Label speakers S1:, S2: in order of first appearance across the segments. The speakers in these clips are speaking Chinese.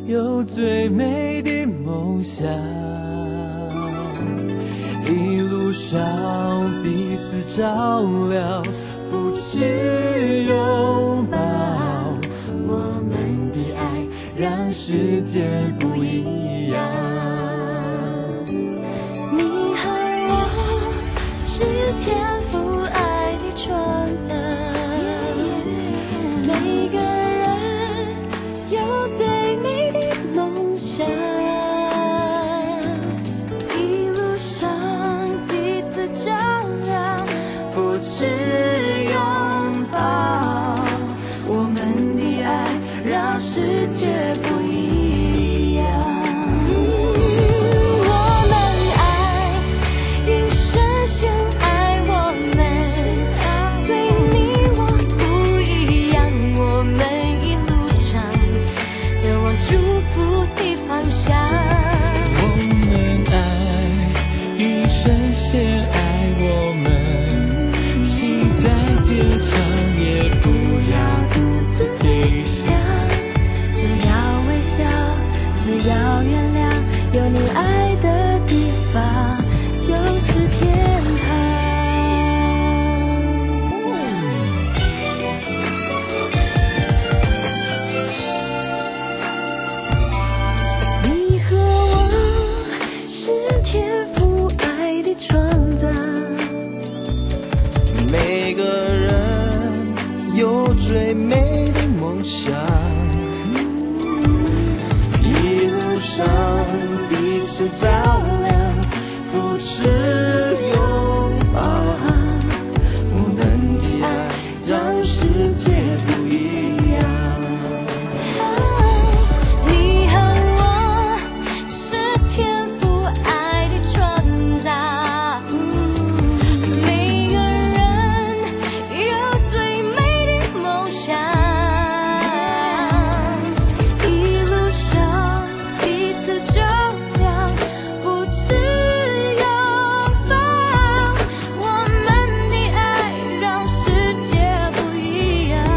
S1: 有最美的梦想，一路上彼此照料，扶持拥抱，我们的爱让世界不一样。
S2: 你和我是天赋爱的创造，每个人有最美的梦想，一路上彼此照亮，扶持拥抱，我们的爱让世界不一样。我们爱，一生先爱我们，随你我不一样，我们一路上走往祝福的方向。
S1: 我们爱，一生先爱我们，心再坚强也不要独自飞翔。
S2: 只要微笑，只要原谅，有你爱的地方就是天堂。你和我是天赋爱的创造，
S1: 每个人有最美的梦想，一路上彼此照亮，扶持拥抱，我们的爱让世界不一样。
S2: 你和我是天赋爱的创造，每个人有最美的梦想，一路上彼此照亮，扶持拥抱，我们的爱让世界不一样。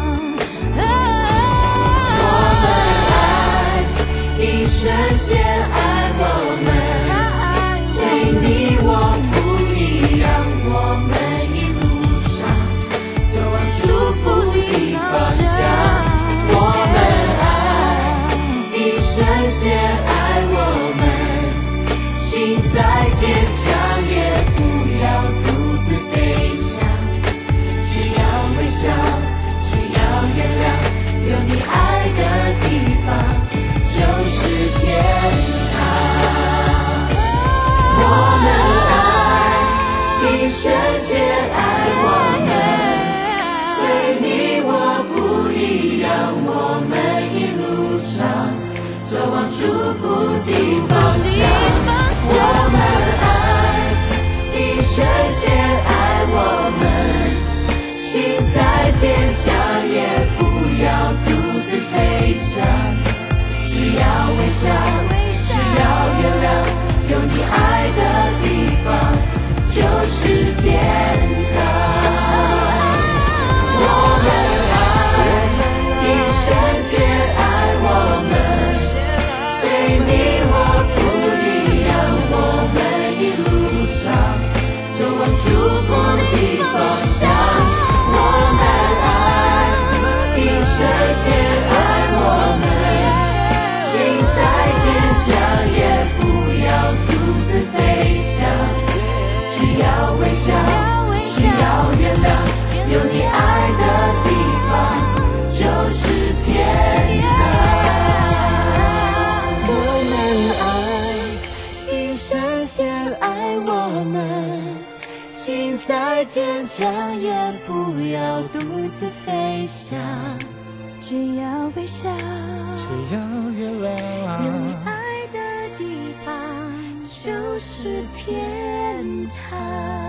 S2: 一生先爱我们，随你我不一样，我们一路上走往祝福的方向。我们爱，一生先爱我们，心再坚强也不要独自飞翔。只要微笑，只要原谅，有你爱的地方就是天堂。我们爱，一生先爱我们，随你我不一样，我们一路上走往祝福的方向。我们爱，一生先爱我们，心再坚强也不要独自飞翔。只要微笑，只要原谅，有你爱的地方就是天堂。我们爱，一生先爱我们，随你我不一样，我们一路上走往祝福的方向。我们爱，一生先爱我们，心再坚强也不要独自飞翔。只要微笑，只要原谅，有你爱的地方就是天堂。我们爱，一生先爱我们，心再坚强也不要独自飞翔。只要微笑，
S1: 只要原谅，
S2: 有你爱的地方就是天堂。